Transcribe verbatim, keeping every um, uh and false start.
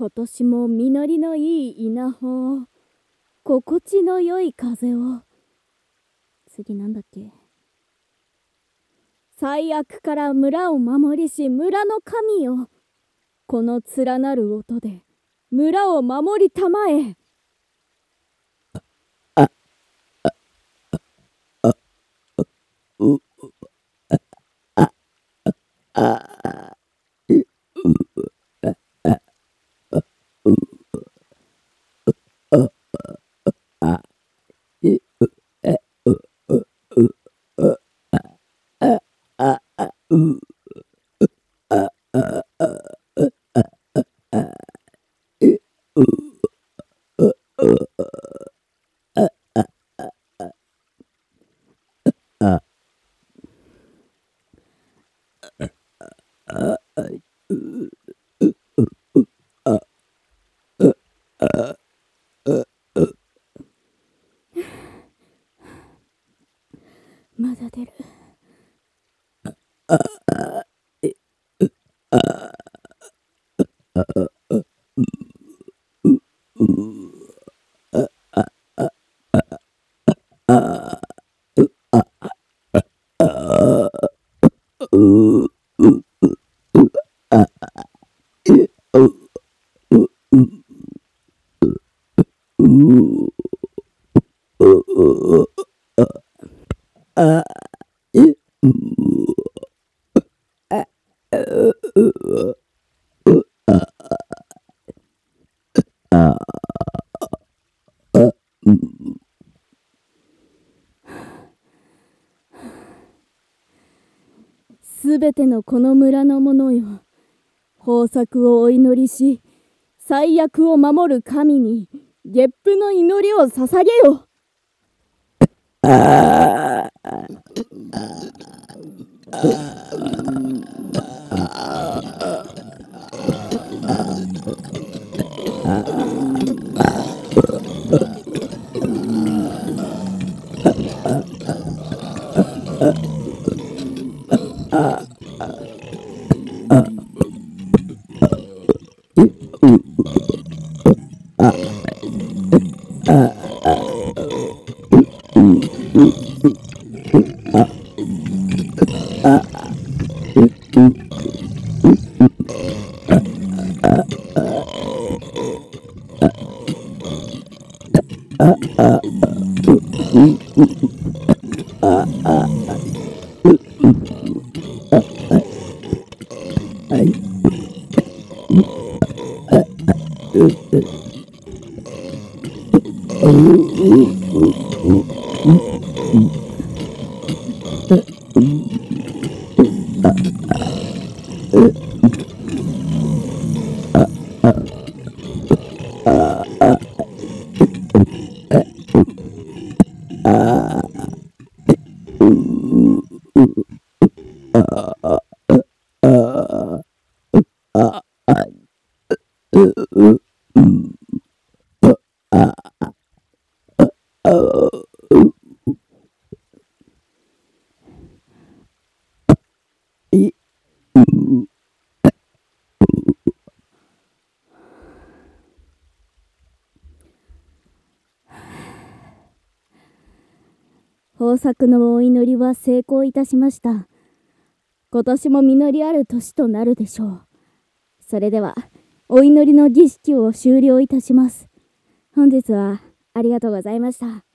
今年も実りのいい稲穂を、心地の良い風を。次なんだっけ。最悪から村を守りし村の神よ。この連なる音で村を守りたまえ。 あ、あ、あ、あ、う、あ、あ、あ、う、あ、あ、う、あ、あ、い、う、え、う、う、う、う、あ、あ、あ、う、あ、あ、あ、あ、あ、い、う、う、う、あ、あ、あ、あ、あ、う、う、う、あ、う、あ、う、う、 まだ出る。 あ、あ、い、う、あ、あ、あ、う、う、う、あ、あ、あ、あ、う、あ、あ、う、う、あ、い、う、う、う、う、う、あ、い、う、あ、う、う、あ、あ、あ、うん。 すべてのこの村の者よ。豊作をお祈りし、最悪を守る神に月賦の祈りを捧げよ。 あ豊作のお祈りは成功いたしました。今年も実りある年となるでしょう。それではお祈りの儀式を終了いたします。本日はありがとうございました。